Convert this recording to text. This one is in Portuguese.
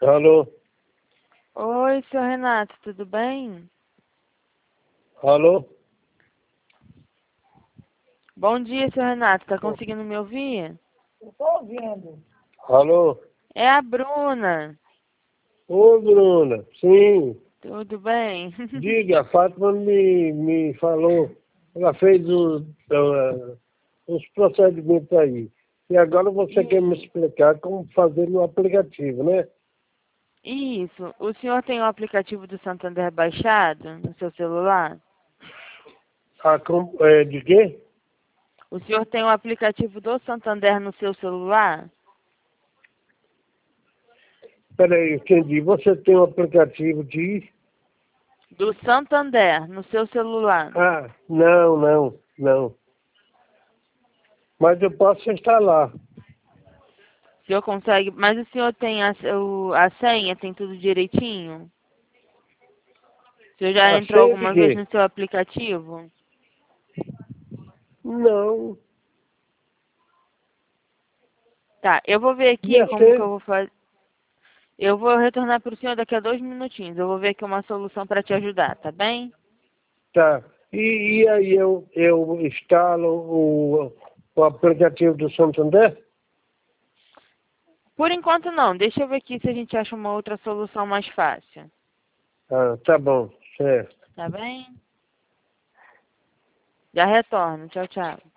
Alô? Oi, seu Renato, tudo bem? Alô? Bom dia, seu Renato, tá conseguindo me ouvir? Estou ouvindo. Alô? É a Bruna. Ô, Bruna, sim. Tudo bem? Diga, a Fátima me falou. Ela fez os procedimentos aí. E agora você quer me explicar como fazer no aplicativo, né? Isso. O senhor tem o aplicativo do Santander baixado no seu celular? De quê? O senhor tem o aplicativo do Santander no seu celular? Peraí, entendi. Você tem um aplicativo de... Do Santander no seu celular. Ah, não. Mas eu posso instalar. O senhor consegue... Mas o senhor tem a senha, tem tudo direitinho? O senhor já A entrou senha de alguma vez quê? no seu aplicativo? Não. Tá, eu vou ver E aqui a como que senha? eu vou fazer. Eu vou retornar para o senhor daqui a 2 minutinhos. Eu vou ver aqui uma solução para te ajudar, tá bem? Tá. E aí eu instalo o aplicativo do Santander? Por enquanto não. Deixa eu ver aqui se a gente acha uma outra solução mais fácil. Ah, tá bom, certo. Tá bem? Já retorno. Tchau, tchau.